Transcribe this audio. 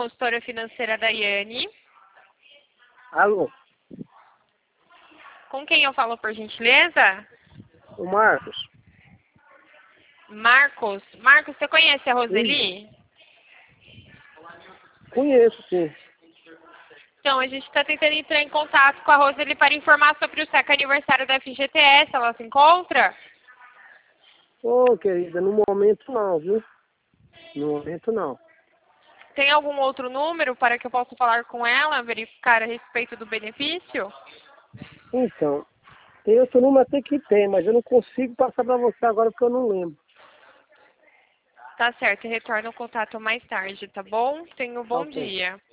consultora financeira Daiane. Alô, Com quem eu falo, por gentileza? o Marcos. Marcos. Marcos, você conhece a Roseli? Conheço, sim. Então, a gente está tentando entrar em contato com a Roseli para informar sobre o SECA aniversário da FGTS. Ela se encontra? Ô, querida, no momento não, viu? No momento não. Tem algum outro número para que eu possa falar com ela, verificar a respeito do benefício? Então, tem outro número até que tem, mas eu não consigo passar para você agora porque eu não lembro. Tá certo, retorno o contato mais tarde, tá bom? Tenha um bom Ok. dia.